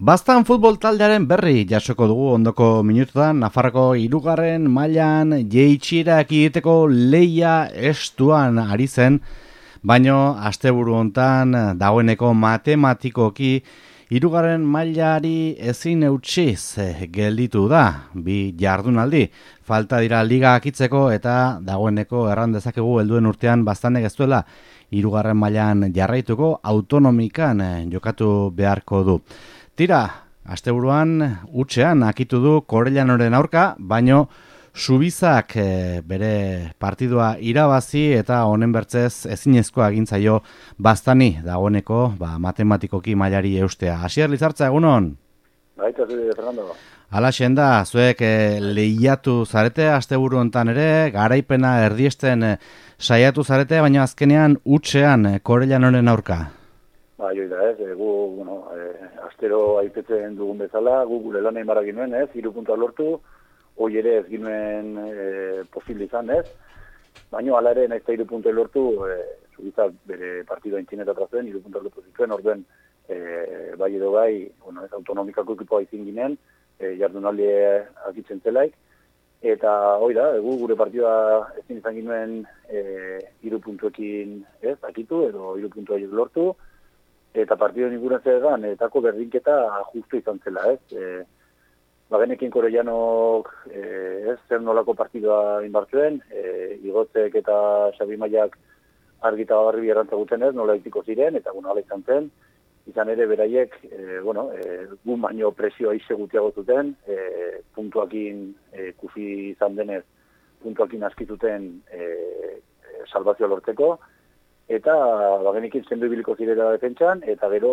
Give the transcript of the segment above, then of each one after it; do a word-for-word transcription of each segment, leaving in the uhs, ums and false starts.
Baztan futbol taldearen berri jasoko dugu ondoko minututan. Nafarroko hirugarren mailan jeitsiera egiteko leia estuan ari zen, baino asteburu hontan dagoeneko matematikoki hirugarren mailari ezin eutsiz gelditu da. Bi jardunaldi falta dira liga akitzeko eta dagoeneko erran dezakegu helduen urtean Baztanek ez duela hirugarren mailan jarraituko, autonomikan jokatu beharko du. Tira, asteburuan hutsean akitu du Korellanoren aurka, baino Subizak e, bere partidua irabazi eta honen bertzez ezinezkoa egin zaio Baztani dagoeneko ba, matematikoki mailari eustea. Asier Lizartza, egunon? Baita, Fernando. Alaxen da, zuek e, lehiatu zarete asteburu hontan ere, garaipena erdiesten e, saiatu zarete, baina azkenean hutsean e, Korellanoren aurka. Ba, joi da ez, gu, bueno, e, astero aipetzen dugun bezala, gu gure lan egin barra ginuen ez, hiru puntua lortu, hoi ere ez ginuen e, posible izan ez, baina ala ere naizta hiru puntua lortu, e, Subizak bere partidua intzineta trazuen, hiru puntua lortu zituen, orduen e, bai edo bai, bueno, ez autonomikako ekipoa izin ginen, e, jardunaldi akitzen zelaik, eta hoi da, gu gure partidua ezin izan ginuen e, hiru puntuekin ez, akitu, edo hiru puntua lortu, eta partido ninguna zegan, etako berdinketa justu izan zela, ez? E, Bagenekin Korellanok e, ez, zer nolako partidua inbartzuen, e, Igotzek eta Xabi Maiak argita barri errantzaguten ez, nola itiko ziren, eta bueno, ala izan zen, izan ere beraiek, e, bueno, e, gu baino presioa ize gutiago zuten, e, puntuakin e, kufi izan denez, puntuakin askizuten e, e, salvazio lortzeko, eta bagenekin zendu ibiliko zirela defentsan, eta gero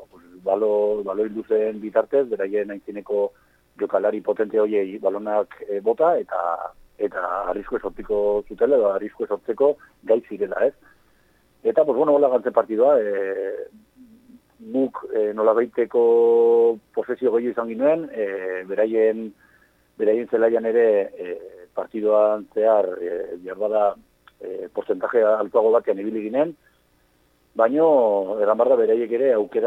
balo, balo induzen bitartez, beraien aintzineko jokalari potente hoiei balonak e, bota, eta eta arriskue sortiko zutela, edo arriskue sortzeko gai zirela, ez? Eta, pues, bueno, hola gantzen partidua, e, guk e, nolabaiteko posesio gehiago izan ginuen, e, beraien, beraien zelaian ere e, partiduan zehar, e, bada, E, porcentaje altuago batean ibili ginen, baino eran barra beraiek ere aukera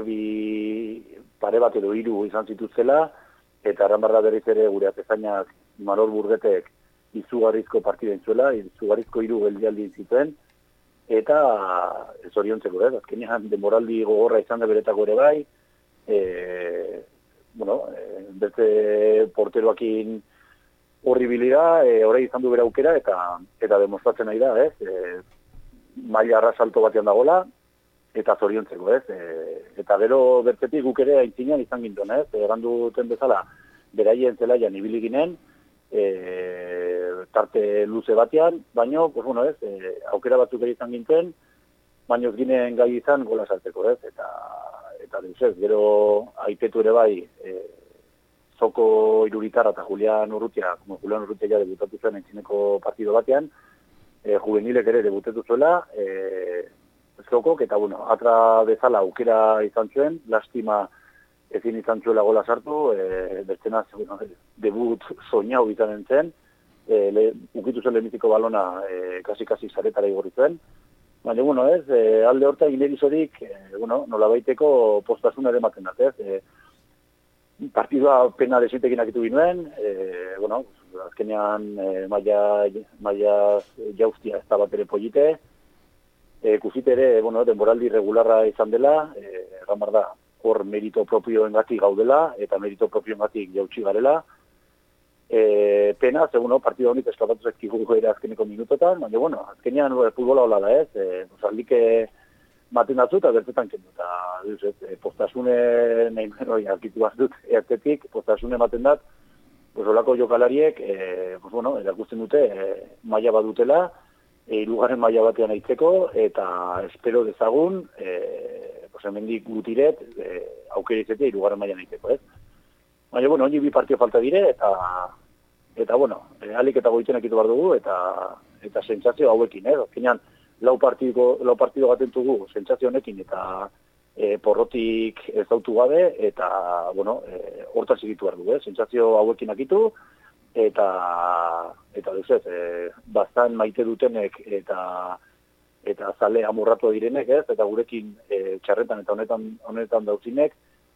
garbi pare bat edo hiru izan zituztela, eta eran barra berriz ere gure atezainak Manol Burgetek izugarrizko partida intzuela, izugarrizko hiru geldialdi zituen, eta ez oriontzeko, ez, azkenean demoraldi gogorra izan da beretako ere bai, e, bueno, e, beste porteroakin horribilidad, e, orai izan du bera aukera, eta eta demostratzen nahi da, ez, e, maila arrasalto batean dagola, eta zoriontzeko, ez, e, eta gero bertzetik guk ere aintzinean izan gintuen, ez, egan duten bezala, beraien zelaian ibili ginen, e, tarte luze batean, baino, pues bueno, ez, e, aukera batzuk ere izan gintzen, baino ez ginen gai izan gola sartzeko, ez, eta, eta deus ez, gero aipetu ere bai, e, Zoko Iruritarra eta Julian Urrutia, como Julian Urrutia ja debutatu zuen entzineko partido batean, e, juvenilek ere debutatu zuela, e, Zokok, eta bueno, atra bezala aukera izan zuen, lastima ezin izan zuela gola sartu, e, bertzena bueno, debut soinau izanen zen, e, le, ukitu zen lehenbiziko balona e, kasi-kasi zaretara igorri zuen, baina, bueno, ez, e, alde horta inerizorik, e, bueno, nolabaiteko postasuna ere ematen dat, ez, e, partidua pena desitekin akitu ginuen, e, bueno, azkenean e, maia, maia jauztia ez da bat ere polite, e, kusite ere, bueno, denboraldi regularra izan dela, e, ramar da, hor merito propioengatik gaudela, eta merito propioengatik jautsi garela, e, pena, ze, bueno, partida honik eskapatu zezkigu ere azkeneko minutotan, baina, bueno, azkenean futbola hola da ez, e, osaldike maten datzu eta bertetan kendu, eta duz, e, postasune nahi menoi arkitu bat dut ertetik, postasune maten dat, pues, olako jokalariek, e, pues, bueno, erakusten dute, e, maila bat dutela, e, irugarren maila batean aitzeko, eta espero dezagun, e, pues, hemendik gutiret, e, aukera izetea irugarren mailan aitzeko, ez? Baina, bueno, honi bi partio falta dire, eta, eta bueno, e, alik eta goitzen akitu behar dugu, eta, eta sentsazio hauekin, ez? Azkenean, lau partido, lau partido gatentugu sentsazio honekin eta e, porrotik ez dautu gabe, eta, bueno, e, hortaz egitu behar du, eh? Sentsazio hauekin akitu, eta, eta duz ez, e, Baztan maite dutenek, eta, eta zale amurratu direnek, ez? Eta gurekin e, txarretan eta honetan, honetan dauzinek,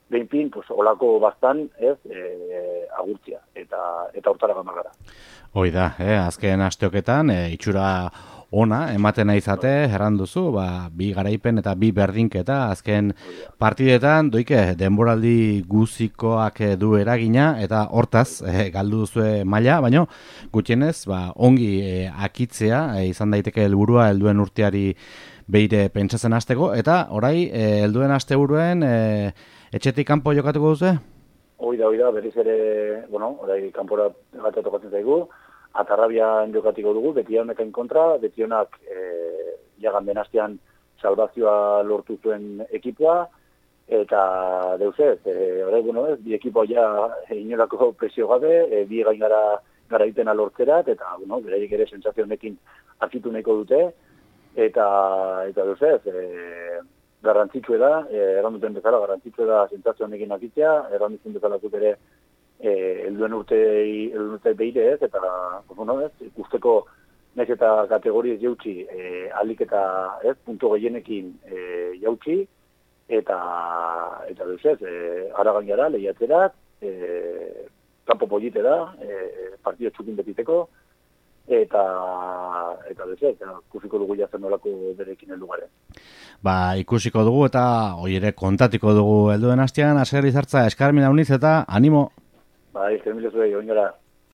behinpin, pues, olako bastan, ez, e, agurtzia, eta eta hortara gamagara. Hoi da, eh, azken asteoketan, e, itxura ona, ematen izate, erran duzu, ba, bi garaipen eta bi berdinketa, azken partidetan, doike, denboraldi guzikoak du eragina, eta hortaz, eh, galdu duzue maila, baino, gutxienez, ba, ongi eh, akitzea, eh, izan daiteke helburua helduen urteari beire pentsatzen hasteko, eta orai, eh, helduen asteburuen, eh, etxetik kanpo jokatuko duzu? Hoi da, hoi da, berriz ere, bueno, orai kanpora gata tokatzen zaigu, Atarrabian jokatiko dugu, Betioneken kontra, Betionak e, jagan benastean salvazioa lortu zuen ekipoa, eta deuzez, e, orai, bueno, ez, bi ekipoa ja e, inolako presio gabe, e, bi gain gara garaipena lortzerat, eta, bueno, beraiek ere sentsazionekin akitu nahiko dute, eta, eta deuzez, e, garrantzitsue da, e, erranduten bezala, garrantzitsue da sentsazionekin akitzea, erranduten bezala zut ere, helduen e, urtei, urte beire ez, eta bueno, ez, ikusteko naiz eta kategoriez jautsi, e, alik eta ez, puntu gehienekin e, jautsi, eta eta duz ez, e, aragan gara, lehiatzerat, e, kampo polite da, e, partido txukin betiteko, eta eta duz ez, ikusiko dugu jazen nolako berekin heldu garen. Ba, ikusiko dugu eta hoi ere kontatiko dugu helduen hastean, Asier Lizartza, eskarmina uniz eta animo! Bai, eskermila zuei, oin gara.